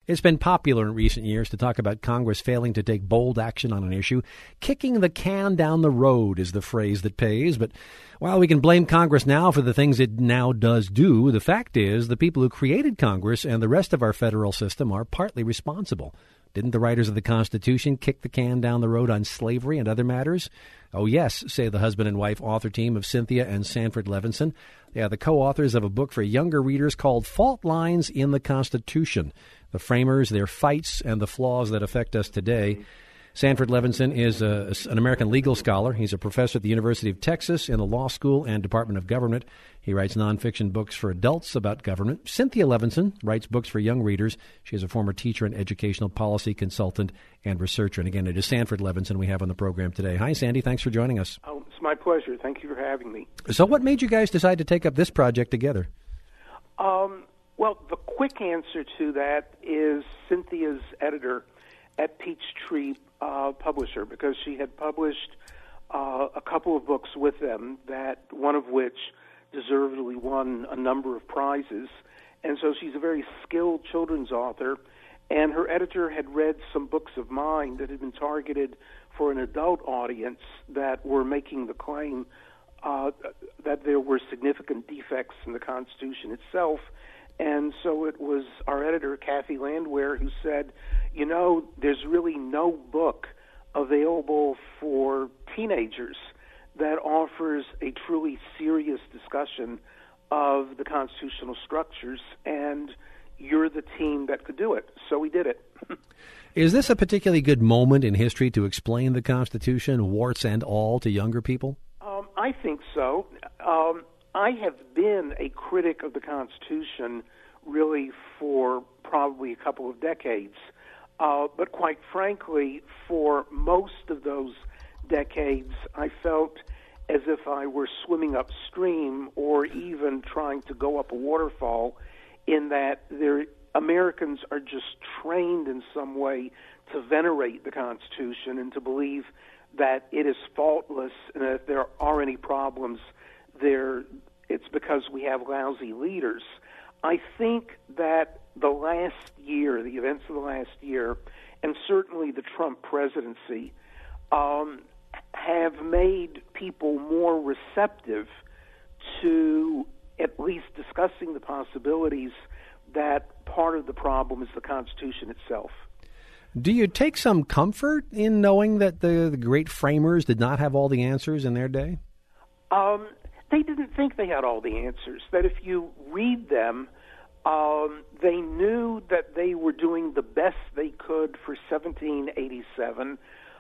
It's been popular in recent years to talk about Congress failing to take bold action on an issue. Kicking the can down the road is the phrase that pays. But while we can blame Congress now for the things it now does do, the fact is the people who created Congress and the rest of our federal system are partly responsible. Didn't the writers of the Constitution kick the can down the road on slavery and other matters? Oh, yes, say the husband and wife author team of Cynthia and Sanford Levinson. They are the co-authors of a book for younger readers called Fault Lines in the Constitution: The Framers, Their Fights, and the Flaws That Affect Us Today. Sanford Levinson is an American legal scholar. He's a professor at the University of Texas in the Law School and Department of Government. He writes nonfiction books for adults about government. Cynthia Levinson writes books for young readers. She is a former teacher and educational policy consultant and researcher. And again, it is Sanford Levinson we have on the program today. Hi, Sandy. Thanks for joining us. Oh, it's my pleasure. Thank you for having me. So what made you guys decide to take up this project together? Well, the quick answer to that is Cynthia's editor at Peachtree Publisher, because she had published a couple of books with them, that one of which deservedly won a number of prizes. And so she's a very skilled children's author, and her editor had read some books of mine that had been targeted for an adult audience that were making the claim that there were significant defects in the Constitution itself. And so it was our editor, Kathy Landwehr, who said, you know, there's really no book available for teenagers that offers a truly serious discussion of the constitutional structures, and you're the team that could do it. So we did it. Is this a particularly good moment in history to explain the Constitution, warts and all, to younger people? I think so. I have been a critic of the Constitution really for probably a couple of decades. But quite frankly, for most of those decades, I felt as if I were swimming upstream or even trying to go up a waterfall, in that Americans are just trained in some way to venerate the Constitution and to believe that it is faultless, and that if there are any problems it's because we have lousy leaders. I think that the events of the last year, and certainly the Trump presidency, have made people more receptive to at least discussing the possibilities that part of the problem is the Constitution itself. Do you take some comfort in knowing that the great framers did not have all the answers in their day? They didn't think they had all the answers. That if you read them, they knew that they were doing the best they could for 1787.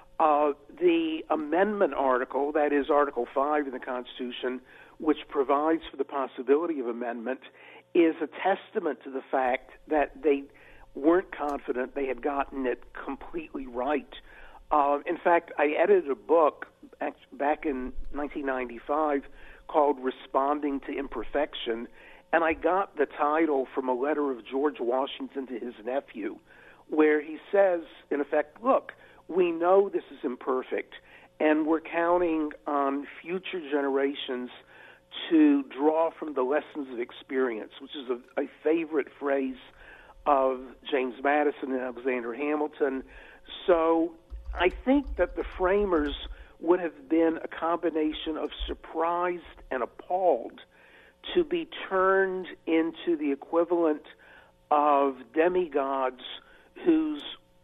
The amendment article, that is Article 5 in the Constitution, which provides for the possibility of amendment, is a testament to the fact that they weren't confident they had gotten it completely right. In fact, I edited a book back in 1995 called Responding to Imperfection, and I got the title from a letter of George Washington to his nephew, where he says, in effect, look, we know this is imperfect, and we're counting on future generations to draw from the lessons of experience, which is a favorite phrase of James Madison and Alexander Hamilton. So I think that the framers would have been a combination of surprised and appalled to be turned into the equivalent of demigods whose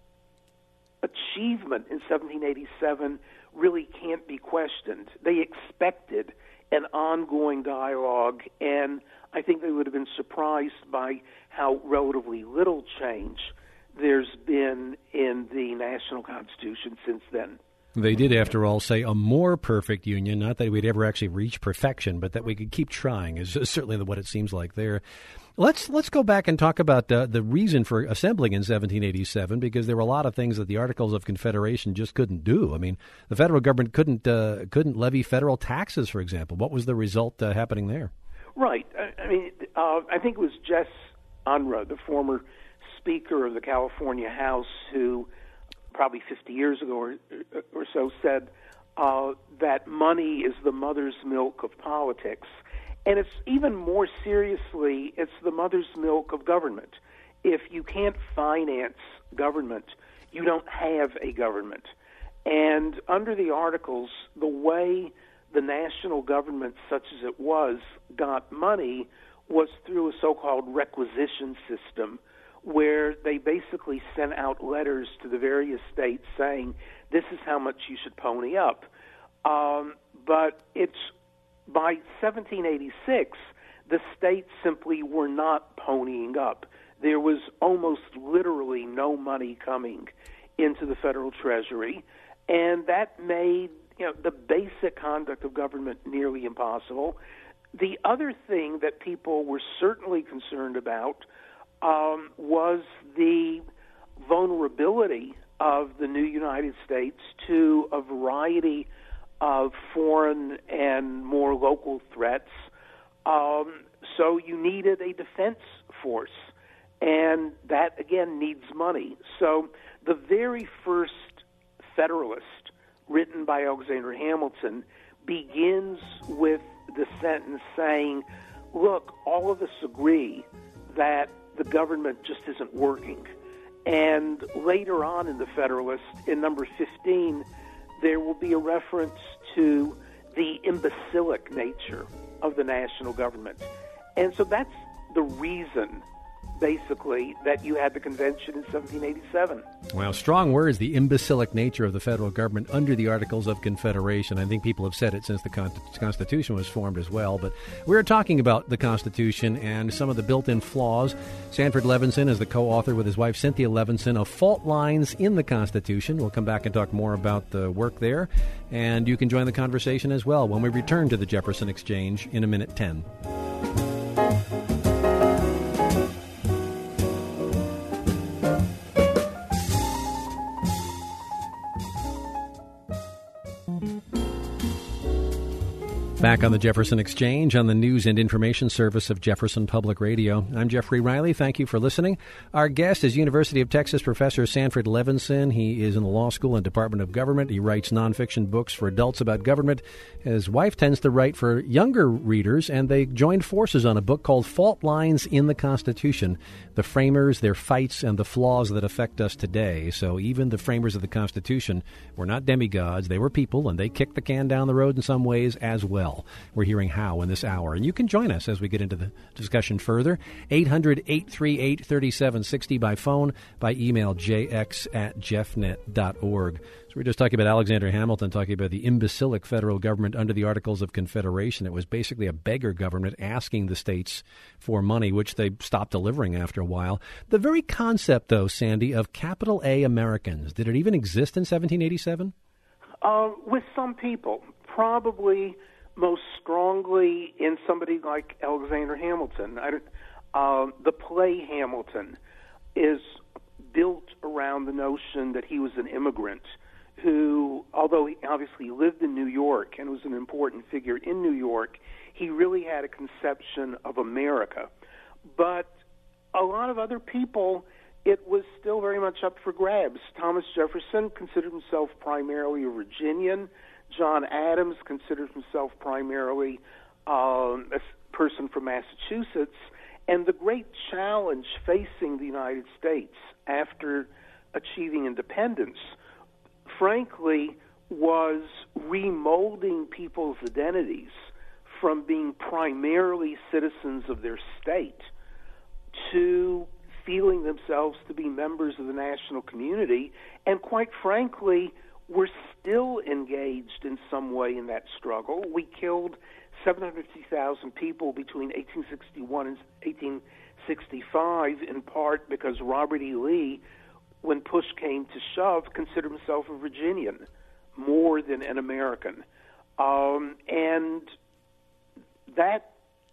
achievement in 1787 really can't be questioned. They expected an ongoing dialogue, and I think they would have been surprised by how relatively little change there's been in the national Constitution since then. They did, after all, say a more perfect union, not that we'd ever actually reach perfection, but that we could keep trying is certainly what it seems like there. Let's go back and talk about the reason for assembling in 1787, because there were a lot of things that the Articles of Confederation just couldn't do. I mean, the federal government couldn't levy federal taxes, for example. What was the result happening there? Right. I think it was Jess Unruh, the former Speaker of the California House, who probably 50 years ago or so said that money is the mother's milk of politics. And it's even more seriously, it's the mother's milk of government. if you can't finance government, you don't have a government. And under the Articles, the way the national government, such as it was, got money was through a so-called requisition system, where they basically sent out letters to the various states saying, this is how much you should pony up. But it's by 1786, the states simply were not ponying up. There was almost literally no money coming into the federal treasury, and that made the basic conduct of government nearly impossible. The other thing that people were certainly concerned about was the vulnerability of the new United States to a variety of foreign and more local threats. So you needed a defense force, and that, again, needs money. So the very first Federalist, written by Alexander Hamilton, begins with the sentence saying, look, all of us agree that the government just isn't working. And later on in the Federalist, in number 15, there will be a reference to the imbecilic nature of the national government. And so that's the reason, basically, that you had the convention in 1787. Wow, strong words, the imbecilic nature of the federal government under the Articles of Confederation. I think people have said it since the Constitution was formed as well. But we're talking about the Constitution and some of the built-in flaws. Sanford Levinson is the co-author with his wife Cynthia Levinson of Fault Lines in the Constitution. We'll come back and talk more about the work there. And you can join the conversation as well when we return to the Jefferson Exchange in a minute 10. Back on the Jefferson Exchange on the news and information service of Jefferson Public Radio. I'm Jeffrey Riley. Thank you for listening. Our guest is University of Texas professor Sanford Levinson. He is in the law school and Department of Government. He writes nonfiction books for adults about government. His wife tends to write for younger readers, and they joined forces on a book called Fault Lines in the Constitution, the framers, their fights, and the flaws that affect us today. So even the framers of the Constitution were not demigods. They were people, and they kicked the can down the road in some ways as well. We're hearing how in this hour. And you can join us as we get into the discussion further. 800-838-3760 by phone, by email, jx@jeffnet.org. So we're just talking about Alexander Hamilton, talking about the imbecilic federal government under the Articles of Confederation. It was basically a beggar government asking the states for money, which they stopped delivering after a while. The very concept, though, Sandy, of capital A Americans, did it even exist in 1787? With some people, probably most strongly in somebody like Alexander Hamilton. The play Hamilton is built around the notion that he was an immigrant who, although he obviously lived in New York and was an important figure in New York, he really had a conception of America. But a lot of other people, it was still very much up for grabs. Thomas Jefferson considered himself primarily a Virginian. John Adams considered himself primarily a person from Massachusetts. And the great challenge facing the United States after achieving independence, frankly, was remolding people's identities from being primarily citizens of their state to feeling themselves to be members of the national community. And quite frankly, we're still engaged in some way in that struggle. We killed 750,000 people between 1861 and 1865, in part because Robert E. Lee, when push came to shove, considered himself a Virginian more than an American. And that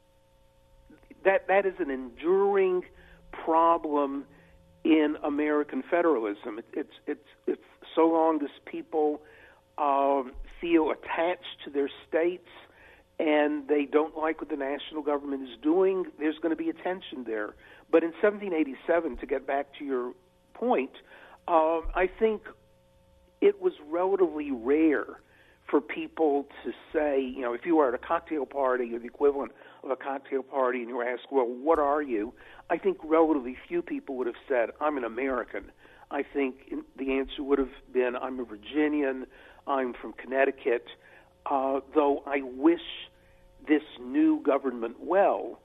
is an enduring problem in American federalism. It's so long as people feel attached to their states and they don't like what the national government is doing, there's going to be a tension there. But in 1787, to get back to your point, I think it was relatively rare for people to say, if you were at a cocktail party or the equivalent of a cocktail party and you were asked, well, what are you? I think relatively few people would have said, I'm an American. I think the answer would have been, I'm a Virginian, I'm from Connecticut, though I wish this new government well.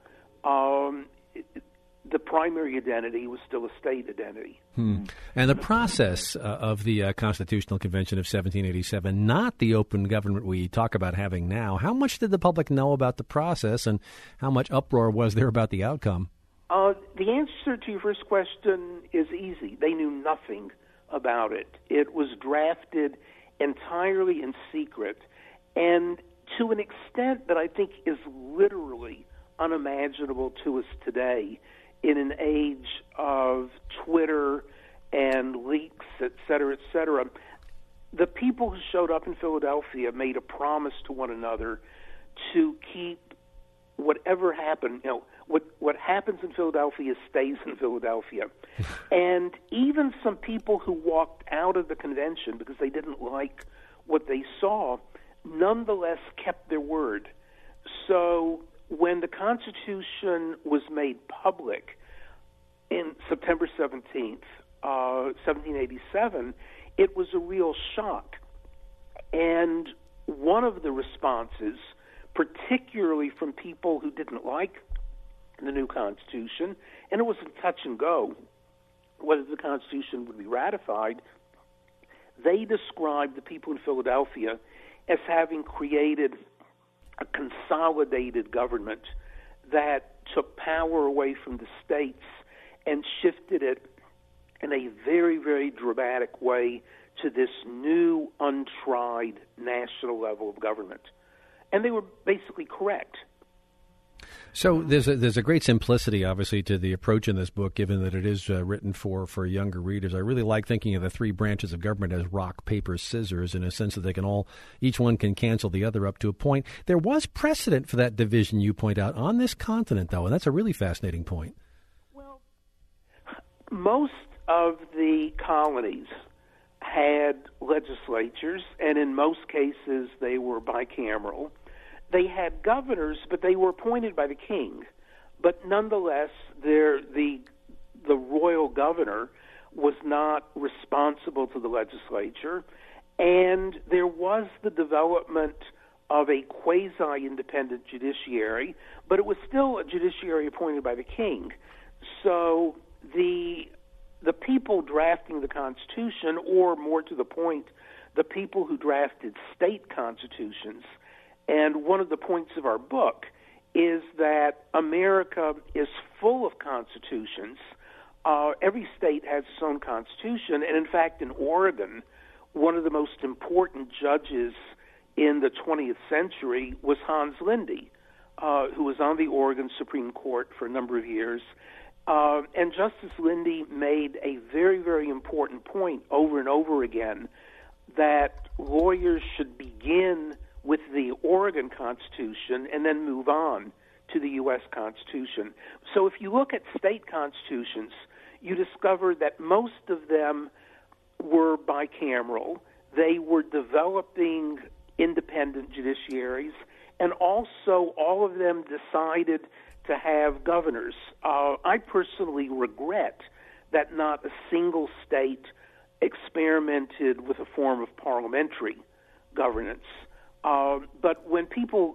The primary identity was still a state identity. And the process of the Constitutional Convention of 1787, not the open government we talk about having now, how much did the public know about the process and how much uproar was there about the outcome? The answer to your first question is easy. They knew nothing about it. It was drafted entirely in secret, and to an extent that I think is literally unimaginable to us today in an age of Twitter and leaks, et cetera, et cetera. The people who showed up in Philadelphia made a promise to one another to keep whatever happened, what happens in Philadelphia stays in Philadelphia. And even some people who walked out of the convention because they didn't like what they saw, nonetheless kept their word. So when the Constitution was made public in September 17th, 1787, it was a real shock. And one of the responses, particularly from people who didn't like the new Constitution, and it was a touch and go whether the Constitution would be ratified, they described the people in Philadelphia as having created a consolidated government that took power away from the states and shifted it in a very, very dramatic way to this new, untried national level of government. And they were basically correct. So there's a great simplicity, obviously, to the approach in this book, given that it is written for younger readers. I really like thinking of the three branches of government as rock, paper, scissors, in a sense that each one can cancel the other up to a point. There was precedent for that division, you point out, on this continent, though, and that's a really fascinating point. Well, most of the colonies had legislatures, and in most cases they were bicameral. They had governors, but they were appointed by the king. But nonetheless, the royal governor was not responsible to the legislature, and there was the development of a quasi-independent judiciary, but it was still a judiciary appointed by the king. So the people drafting the Constitution, or more to the point, the people who drafted state constitutions. And one of the points of our book is that America is full of constitutions. Every state has its own constitution. And in fact, in Oregon, one of the most important judges in the 20th century was Hans Linde, who was on the Oregon Supreme Court for a number of years. And Justice Linde made a very, very important point over and over again that lawyers should begin with the Oregon Constitution and then move on to the U.S. Constitution. So if you look at state constitutions, you discover that most of them were bicameral. They were developing independent judiciaries, and also all of them decided to have governors. I personally regret that not a single state experimented with a form of parliamentary governance. But when people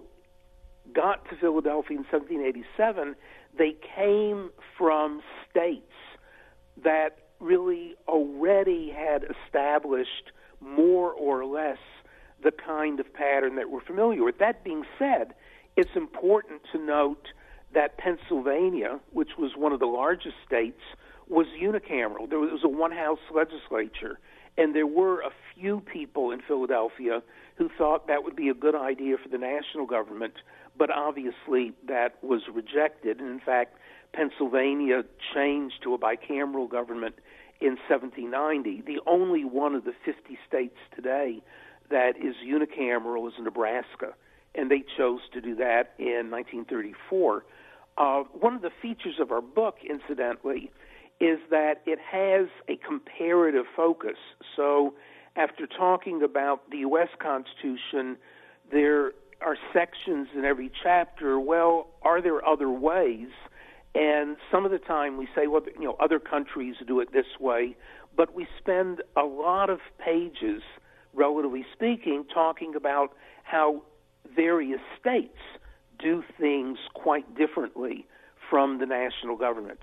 got to Philadelphia in 1787, they came from states that really already had established more or less the kind of pattern that we're familiar with. That being said, it's important to note that Pennsylvania, which was one of the largest states, was unicameral. There was a one-house legislature, and there were a few people in Philadelphia who thought that would be a good idea for the national government, but obviously that was rejected. And in fact, Pennsylvania changed to a bicameral government in 1790. The only one of the 50 states today that is unicameral is Nebraska, and they chose to do that in 1934. One of the features of our book, incidentally, is that it has a comparative focus. So after talking about the U.S. Constitution, there are sections in every chapter, well, are there other ways? And some of the time we say, well, other countries do it this way, but we spend a lot of pages, relatively speaking, talking about how various states do things quite differently from the national government.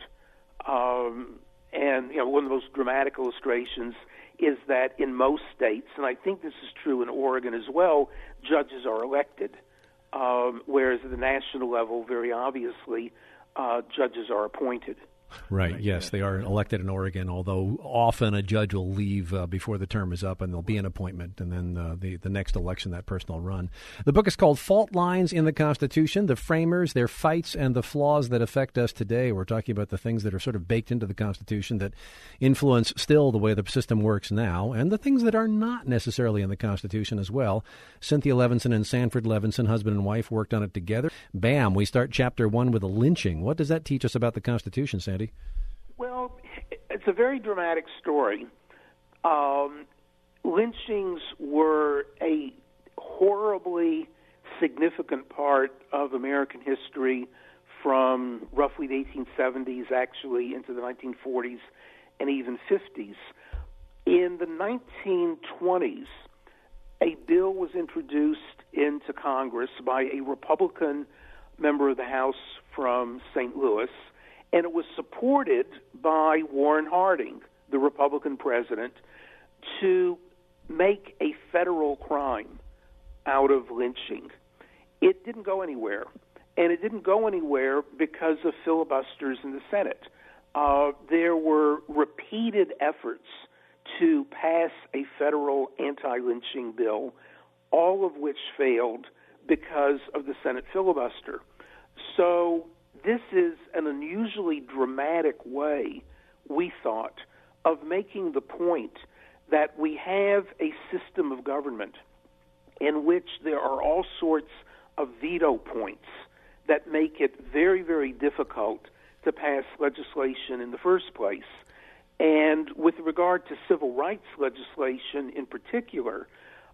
And one of the most dramatic illustrations is that in most states, and I think this is true in Oregon as well, judges are elected, whereas at the national level, very obviously, judges are appointed. Right, yes, they are elected in Oregon, although often a judge will leave before the term is up and there'll be an appointment, and then the next election that person will run. The book is called Fault Lines in the Constitution, The Framers, Their Fights, and the Flaws That Affect Us Today. We're talking about the things that are sort of baked into the Constitution that influence still the way the system works now, and the things that are not necessarily in the Constitution as well. Cynthia Levinson and Sanford Levinson, husband and wife, worked on it together. Bam, we start Chapter 1 with a lynching. What does that teach us about the Constitution, Sandy? Well, it's a very dramatic story. Lynchings were a horribly significant part of American history from roughly the 1870s, actually, into the 1940s and even 50s. In the 1920s, a bill was introduced into Congress by a Republican member of the House from St. Louis, and it was supported by Warren Harding, the Republican president, to make a federal crime out of lynching. It didn't go anywhere, and it didn't go anywhere because of filibusters in the Senate. There were repeated efforts to pass a federal anti-lynching bill, all of which failed because of the Senate filibuster. So this is an unusually dramatic way, we thought, of making the point that we have a system of government in which there are all sorts of veto points that make it very, very difficult to pass legislation in the first place. And with regard to civil rights legislation in particular,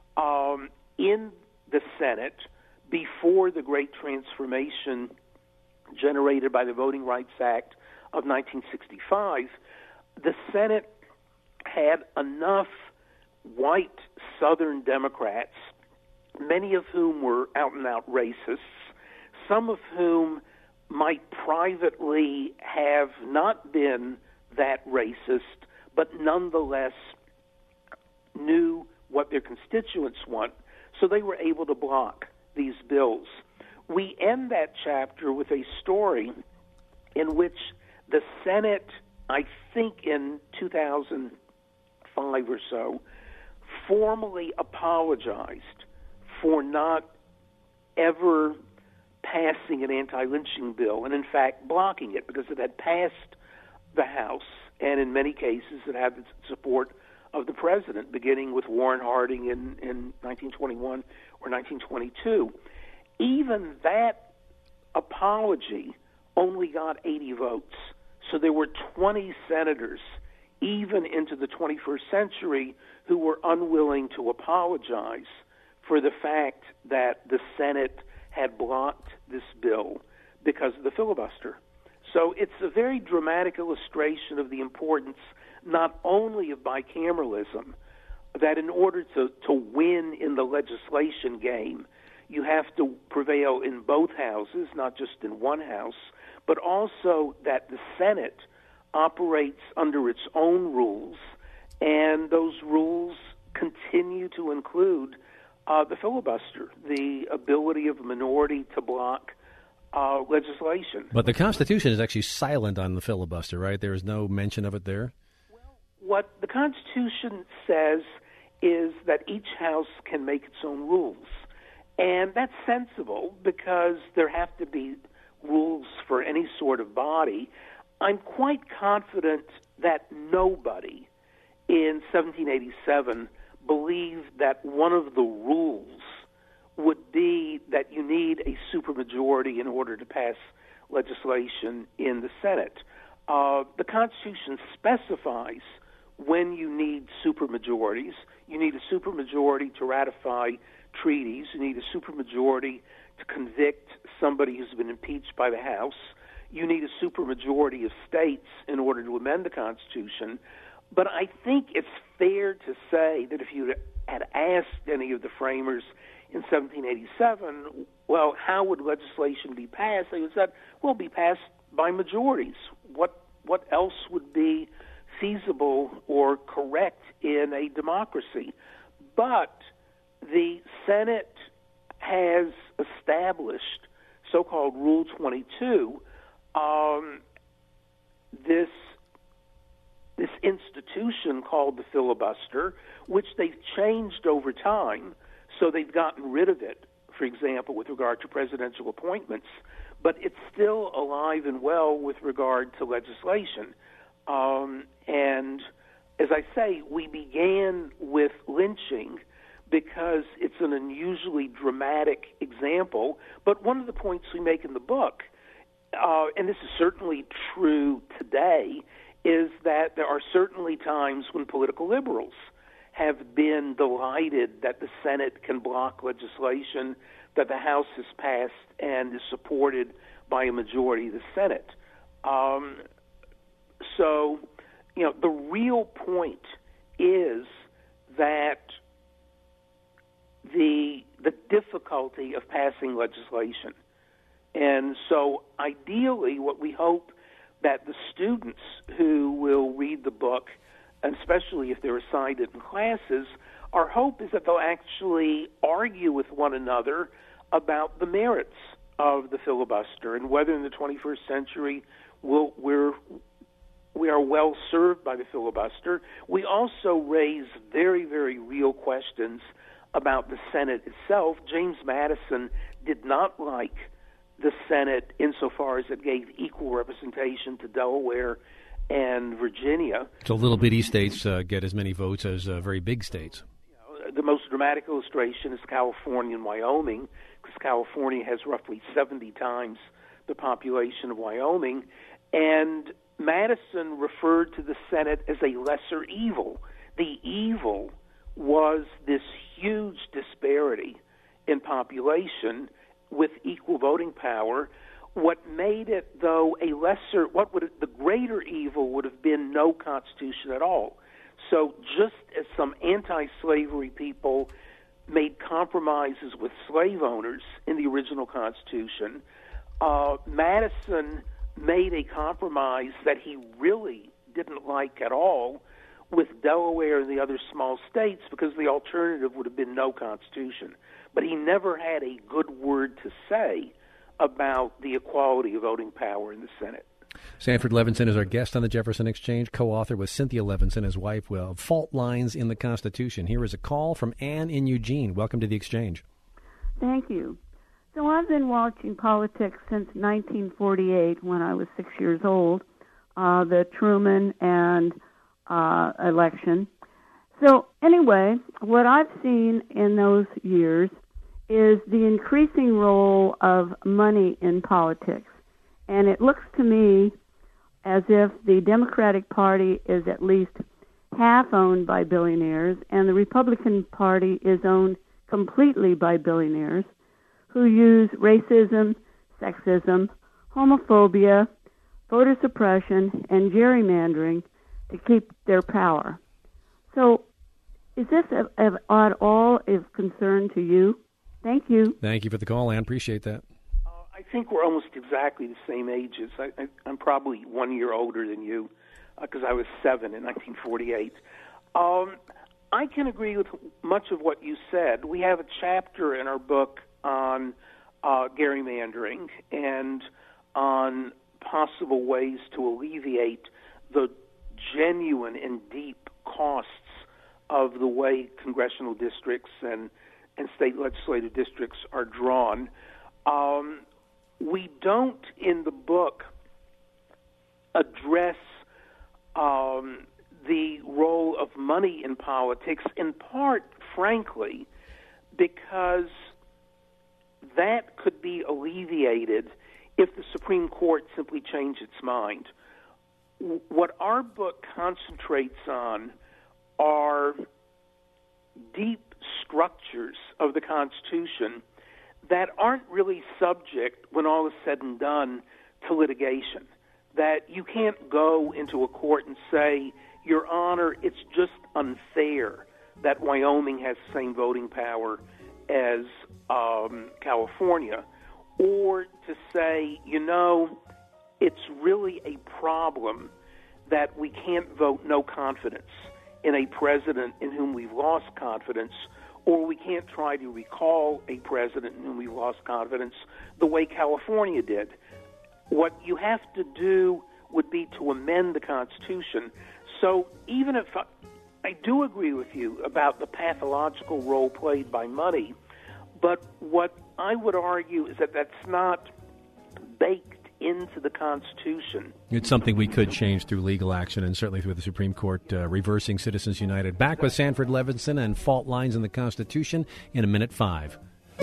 in the Senate, before the Great Transformation generated by the Voting Rights Act of 1965, the Senate had enough white Southern Democrats, many of whom were out-and-out racists, some of whom might privately have not been that racist, but nonetheless knew what their constituents want, so they were able to block these bills. We end that chapter with a story in which the Senate, I think in 2005 or so, formally apologized for not ever passing an anti-lynching bill, and in fact blocking it, because it had passed the House, and in many cases it had the support of the president, beginning with Warren Harding in 1921 or 1922. Even that apology only got 80 votes. So there were 20 senators, even into the 21st century, who were unwilling to apologize for the fact that the Senate had blocked this bill because of the filibuster. So it's a very dramatic illustration of the importance not only of bicameralism, that in order to win in the legislation game, you have to prevail in both houses, not just in one house, but also that the Senate operates under its own rules, and those rules continue to include the filibuster, the ability of a minority to block legislation. But the Constitution is actually silent on the filibuster, right? There is no mention of it there? Well, what the Constitution says is that each house can make its own rules. And that's sensible because there have to be rules for any sort of body. I'm quite confident that nobody in 1787 believed that one of the rules would be that you need a supermajority in order to pass legislation in the Senate. The Constitution specifies when you need supermajorities. You need a supermajority to ratify treaties. You need a supermajority to convict somebody who's been impeached by the House. You need a supermajority of states in order to amend the Constitution. But I think it's fair to say that if you had asked any of the framers in 1787, well, how would legislation be passed? They would have said, well, be passed by majorities. What else would be feasible or correct in a democracy? But the Senate has established so-called Rule 22, this institution called the filibuster, which they've changed over time, so they've gotten rid of it, for example, with regard to presidential appointments, but it's still alive and well with regard to legislation. And as I say, we began with lynching because it's an unusually dramatic example, but one of the points we make in the book, and this is certainly true today, is that there are certainly times when political liberals have been delighted that the Senate can block legislation that the House has passed and is supported by a majority of the Senate. So, the real point is that the difficulty of passing legislation. And so ideally what we hope that the students who will read the book, and especially if they're assigned it in classes, our hope is that they'll actually argue with one another about the merits of the filibuster and whether in the 21st century we are well served by the filibuster. We also raise very, very real questions about the Senate itself. James Madison did not like the Senate insofar as it gave equal representation to Delaware and Virginia. So little bitty states get as many votes as very big states. The most dramatic illustration is California and Wyoming, because California has roughly 70 times the population of Wyoming, and Madison referred to the Senate as a lesser evil. The evil was this huge disparity in population with equal voting power. What made it, though, the greater evil would have been no Constitution at all. So just as some anti-slavery people made compromises with slave owners in the original Constitution, Madison made a compromise that he really didn't like at all with Delaware and the other small states, because the alternative would have been no Constitution. But he never had a good word to say about the equality of voting power in the Senate. Sanford Levinson is our guest on the Jefferson Exchange, co-author with Cynthia Levinson, his wife, Fault Lines in the Constitution. Here is a call from Anne in Eugene. Welcome to the Exchange. Thank you. So I've been watching politics since 1948, when I was 6 years old, the Truman and election. So anyway, what I've seen in those years is the increasing role of money in politics. And it looks to me as if the Democratic Party is at least half owned by billionaires, and the Republican Party is owned completely by billionaires who use racism, sexism, homophobia, voter suppression, and gerrymandering to keep their power. So is this at all of concern to you? Thank you. Thank you for the call, Ann. Appreciate that. I think we're almost exactly the same ages. I'm probably 1 year older than you, because I was 7 in 1948. I can agree with much of what you said. We have a chapter in our book on gerrymandering and on possible ways to alleviate the genuine and deep costs of the way congressional districts and state legislative districts are drawn. We don't, in the book, address the role of money in politics, in part, frankly, because that could be alleviated if the Supreme Court simply changed its mind. what our book concentrates on are deep structures of the Constitution that aren't really subject, when all is said and done, to litigation. That you can't go into a court and say, Your Honor, it's just unfair that Wyoming has the same voting power as California, or to say, it's really a problem that we can't vote no confidence in a president in whom we've lost confidence, or we can't try to recall a president in whom we've lost confidence the way California did. What you have to do would be to amend the Constitution. So even if I do agree with you about the pathological role played by money, but what I would argue is that that's not baked into the Constitution. It's something we could change through legal action and certainly through the Supreme Court reversing Citizens United. Back with Sanford Levinson and Fault Lines in the Constitution in a minute 5.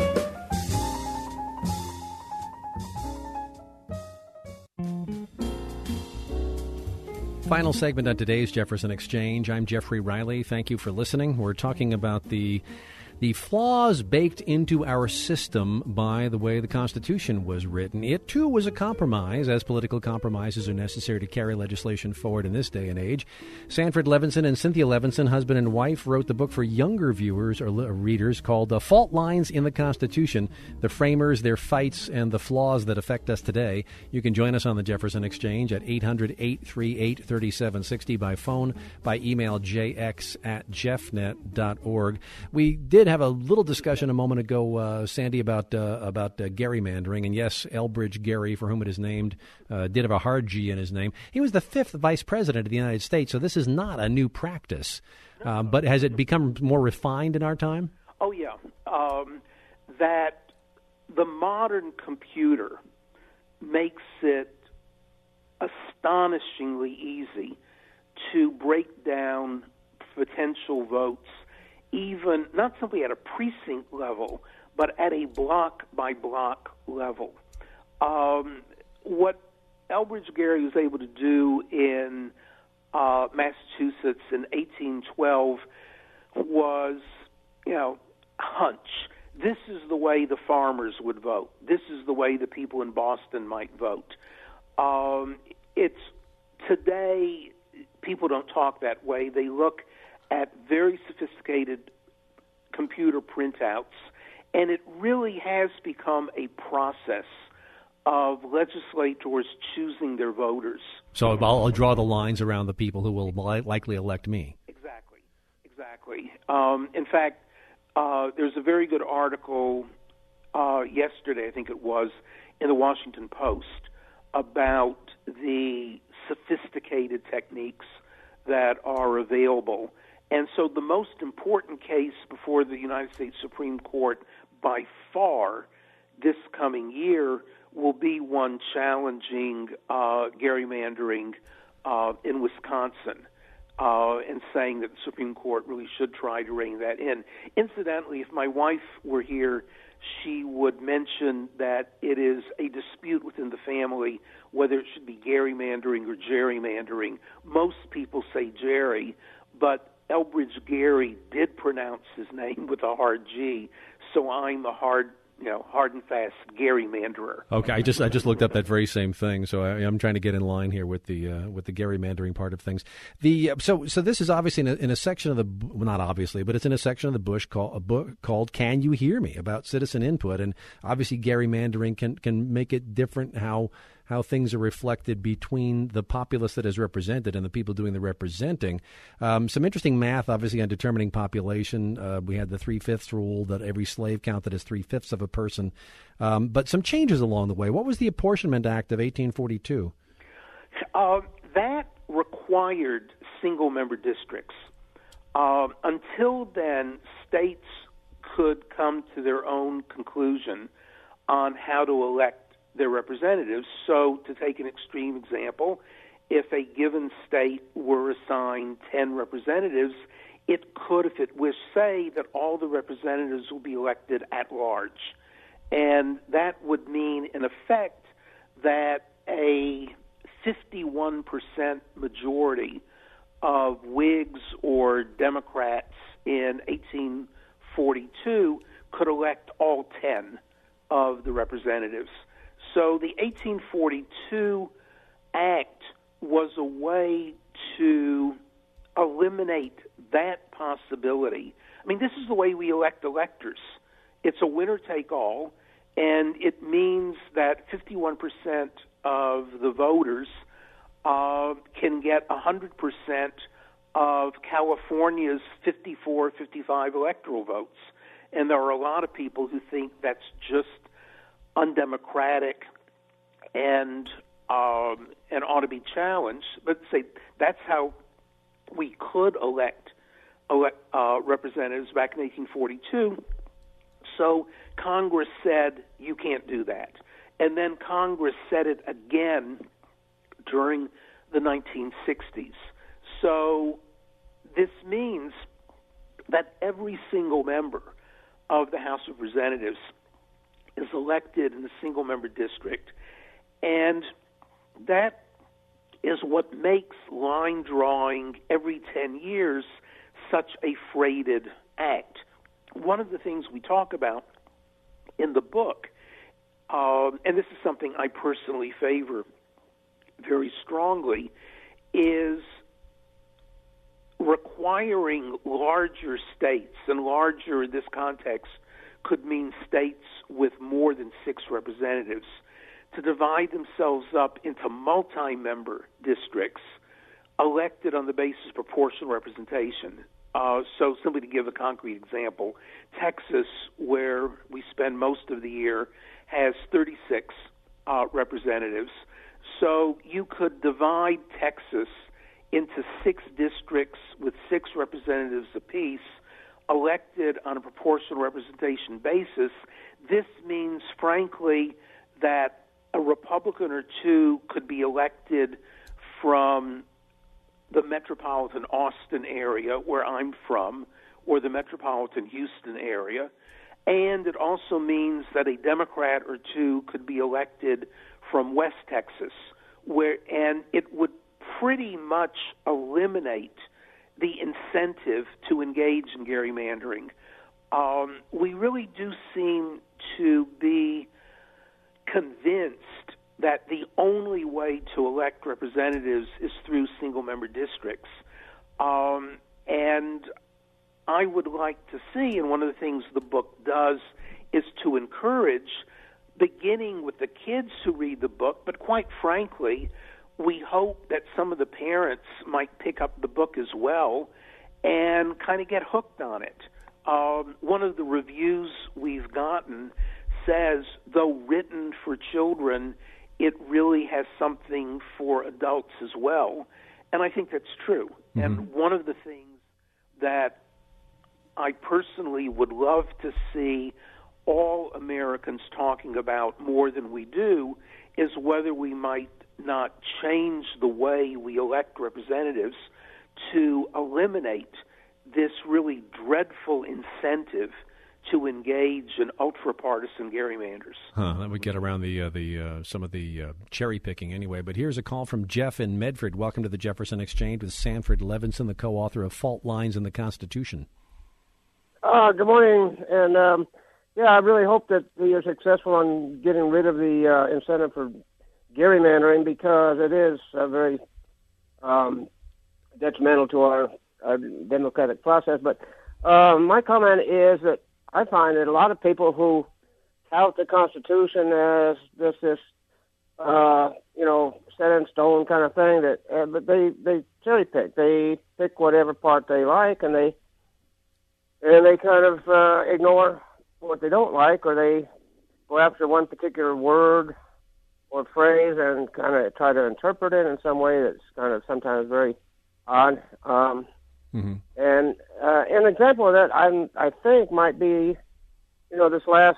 Final segment on today's Jefferson Exchange. I'm Jeffrey Riley. Thank you for listening. We're talking about the flaws baked into our system by the way the Constitution was written. It, too, was a compromise, as political compromises are necessary to carry legislation forward in this day and age. Sanford Levinson and Cynthia Levinson, husband and wife, wrote the book for younger viewers or readers called Fault Lines in the Constitution, the framers, their fights, and the flaws that affect us today. You can join us on the Jefferson Exchange at 800-838-3760 by phone, by email jx@jeffnet.org. We did have a little discussion a moment ago, Sandy, about gerrymandering. And yes, Elbridge Gerry, for whom it is named, did have a hard G in his name. He was the 5th vice president of the United States, so this is not a new practice. But has it become more refined in our time? Oh, yeah. That the modern computer makes it astonishingly easy to break down potential votes, even not simply at a precinct level, but at a block-by-block level. What Elbridge Gerry was able to do in Massachusetts in 1812 was, hunch. This is the way the farmers would vote. This is the way the people in Boston might vote. Today, people don't talk that way. They look at very sophisticated computer printouts, and it really has become a process of legislators choosing their voters. So I'll draw the lines around the people who will likely elect me. Exactly. In fact, there's a very good article yesterday, I think it was, in the Washington Post about the sophisticated techniques that are available. And so the most important case before the United States Supreme Court by far this coming year will be one challenging gerrymandering in Wisconsin and saying that the Supreme Court really should try to rein that in. Incidentally, if my wife were here, she would mention that it is a dispute within the family whether it should be gerrymandering or gerrymandering. Most people say Jerry, but Elbridge Gerry did pronounce his name with a hard G, so I'm a hard and fast gerrymanderer. Okay, I just looked up that very same thing, so I'm trying to get in line here with the gerrymandering part of things. So this is obviously in a section of not obviously, but it's in a section of the book called "Can You Hear Me?" about citizen input, and obviously gerrymandering can make it different how things are reflected between the populace that is represented and the people doing the representing. Some interesting math, obviously, on determining population. We had the 3/5 rule that every slave counted as 3/5 of a person. But some changes along the way. What was the Apportionment Act of 1842? That required single-member districts. Until then, states could come to their own conclusion on how to elect their representatives. So, to take an extreme example, if a given state were assigned 10 representatives, it could, if it wished, say that all the representatives will be elected at large. And that would mean, in effect, that a 51% majority of Whigs or Democrats in 1842 could elect all 10 of the representatives. So the 1842 Act was a way to eliminate that possibility. I mean, this is the way we elect electors. It's a winner-take-all, and it means that 51% of the voters can get 100% of California's 54, 55 electoral votes. And there are a lot of people who think that's just undemocratic and ought to be challenged. But say that's how we could elect representatives back in 1842. So Congress said, you can't do that. And then Congress said it again during the 1960s. So this means that every single member of the House of Representatives is elected in a single-member district. And that is what makes line drawing every 10 years such a freighted act. One of the things we talk about in the book, and this is something I personally favor very strongly, is requiring larger states, and larger in this context could mean states with more than 6 representatives, to divide themselves up into multi-member districts elected on the basis of proportional representation. So simply to give a concrete example, Texas, where we spend most of the year, has 36 representatives. So you could divide Texas into 6 districts with 6 representatives apiece, elected on a proportional representation basis. This means, frankly, that a Republican or two could be elected from the metropolitan Austin area, where I'm from, or the metropolitan Houston area. And it also means that a Democrat or two could be elected from West Texas, and it would pretty much eliminate the incentive to engage in gerrymandering. We really do seem to be convinced that the only way to elect representatives is through single-member districts. And I would like to see, and one of the things the book does is to encourage, beginning with the kids who read the book, but quite frankly, we hope that some of the parents might pick up the book as well and kind of get hooked on it. One of the reviews we've gotten says, though written for children, it really has something for adults as well. And I think that's true. Mm-hmm. And one of the things that I personally would love to see all Americans talking about more than we do is whether we might not change the way we elect representatives to eliminate this really dreadful incentive to engage in ultra-partisan gerrymanders. That would get around the some of the cherry picking anyway. But here's a call from Jeff in Medford. Welcome to the Jefferson Exchange with Sanford Levinson, the co-author of Fault Lines in the Constitution. Good morning, and I really hope that you're successful on getting rid of the incentive for gerrymandering, because it is very detrimental to our democratic process. But my comment is that I find that a lot of people who tout the Constitution as this set in stone kind of thing, but they cherry pick. They pick whatever part they like, and they kind of ignore what they don't like, or they go after one particular word or phrase and kind of try to interpret it in some way that's kind of sometimes very odd. And an example of that, I think, might be, this last,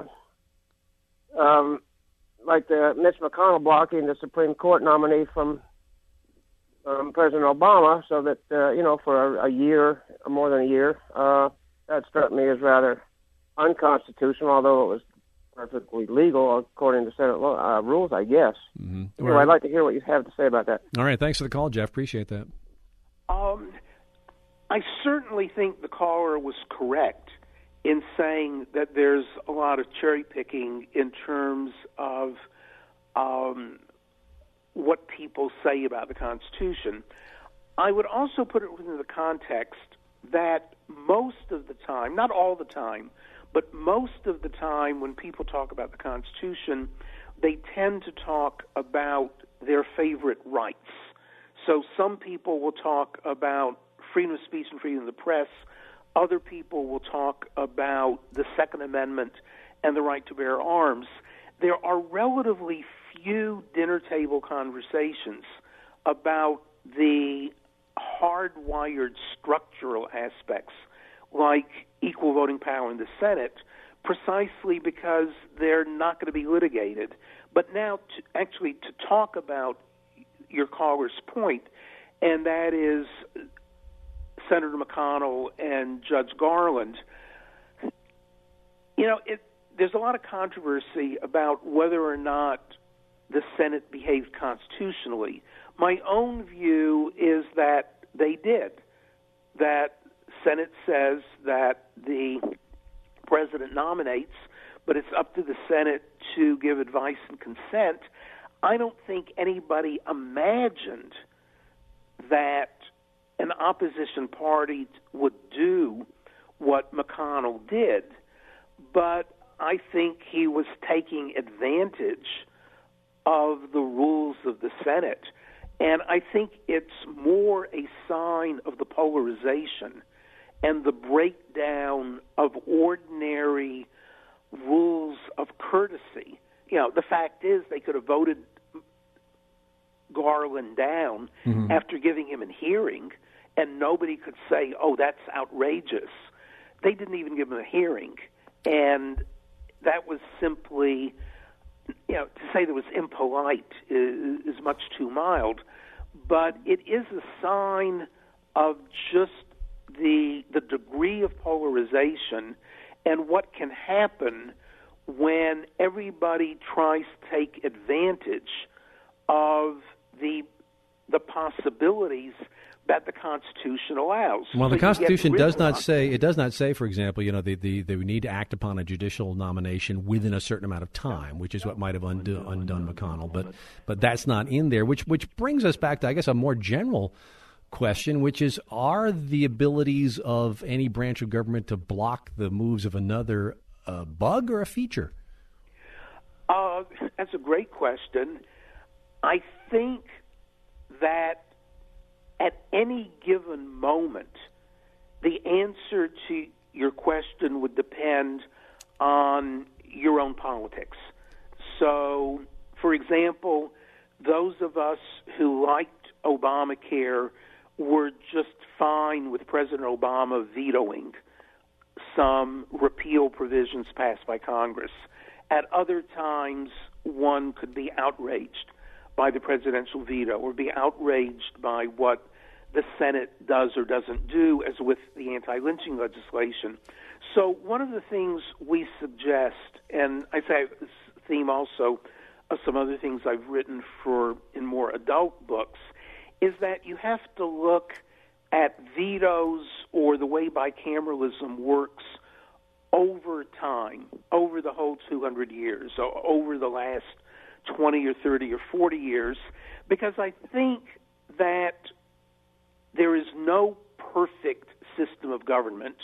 like the Mitch McConnell blocking the Supreme Court nominee from President Obama, so that, for a year or more than a year, that struck me as rather unconstitutional, although it was perfectly legal according to Senate law, rules, I guess. Mm-hmm. Anyway, I'd like to hear what you have to say about that. All right, thanks for the call, Jeff. Appreciate that. I certainly think the caller was correct in saying that there's a lot of cherry picking in terms of what people say about the Constitution. I would also put it within the context that most of the time, not all the time, but most of the time when people talk about the Constitution, they tend to talk about their favorite rights. So some people will talk about freedom of speech and freedom of the press. Other people will talk about the Second Amendment and the right to bear arms. There are relatively few dinner table conversations about the hardwired structural aspects like equal voting power in the Senate, precisely because they're not going to be litigated. But now to talk about your caller's point, and that is Senator McConnell and Judge Garland, there's a lot of controversy about whether or not the Senate behaved constitutionally. My own view is that they did. That Senate says that the president nominates, but it's up to the Senate to give advice and consent. I don't think anybody imagined that an opposition party would do what McConnell did, but I think he was taking advantage of the rules of the Senate. And I think it's more a sign of the polarization and the breakdown of ordinary rules of courtesy. The fact is they could have voted Garland down after giving him a hearing, and nobody could say, oh, that's outrageous. They didn't even give him a hearing. And that was simply, to say that was impolite is much too mild. But it is a sign of just the degree of polarization and what can happen when everybody tries to take advantage of the possibilities that the Constitution allows. Well, so the Constitution does not say, for example, they need to act upon a judicial nomination within a certain amount of time, which is what might have undone McConnell. But that's not in there, which brings us back to, I guess, a more general question, which is, are the abilities of any branch of government to block the moves of another a bug or a feature? That's a great question. I think that at any given moment, the answer to your question would depend on your own politics. So, for example, those of us who liked Obamacare were just fine with President Obama vetoing some repeal provisions passed by Congress. At other times, one could be outraged by the presidential veto or be outraged by what the Senate does or doesn't do, as with the anti-lynching legislation. So one of the things we suggest, and I say this theme also of some other things I've written in more adult books, is that you have to look at vetoes or the way bicameralism works over time, over the whole 200 years, so over the last 20 or 30 or 40 years, because I think that there is no perfect system of government.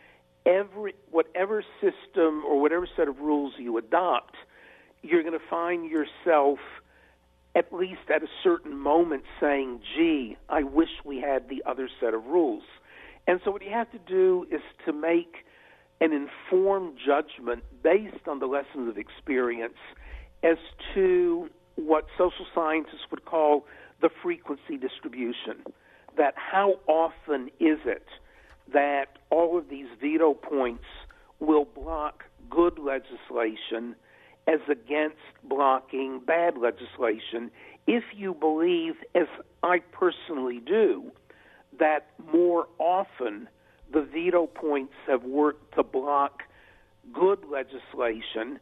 Whatever system or whatever set of rules you adopt, you're going to find yourself at least at a certain moment saying, gee, I wish we had the other set of rules. And so what you have to do is to make an informed judgment based on the lessons of experience as to what social scientists would call the frequency distribution, that how often is it that all of these veto points will block good legislation as against blocking bad legislation, if you believe, as I personally do, that more often the veto points have worked to block good legislation,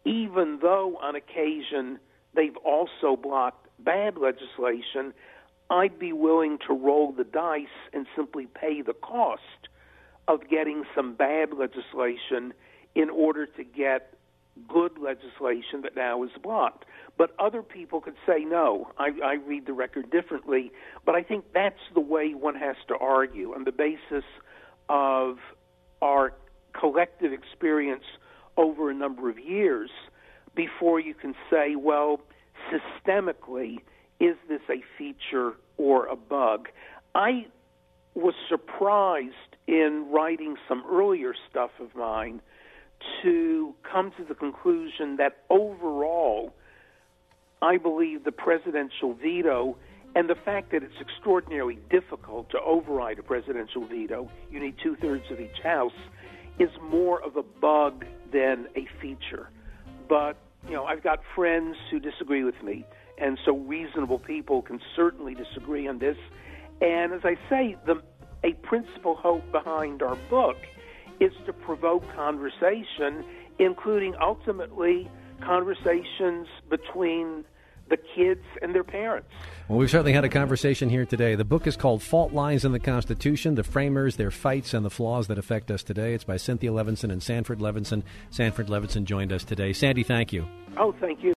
even though on occasion they've also blocked bad legislation, I'd be willing to roll the dice and simply pay the cost of getting some bad legislation in order to get good legislation that now is blocked. But other people could say, no, I read the record differently. But I think that's the way one has to argue, on the basis of our collective experience over a number of years, before you can say, well, systemically, is this a feature or a bug? I was surprised in writing some earlier stuff of mine to come to the conclusion that overall, I believe the presidential veto and the fact that it's extraordinarily difficult to override a presidential veto, you need 2/3 of each house, is more of a bug than a feature. But, I've got friends who disagree with me, and so reasonable people can certainly disagree on this. And as I say, a principal hope behind our book is to provoke conversation, including ultimately conversations between the kids and their parents. Well, we've certainly had a conversation here today. The book is called Fault Lines in the Constitution, The Framers, Their Fights, and the Flaws That Affect Us Today. It's by Cynthia Levinson and Sanford Levinson. Sanford Levinson joined us today. Sandy, thank you. Oh, thank you.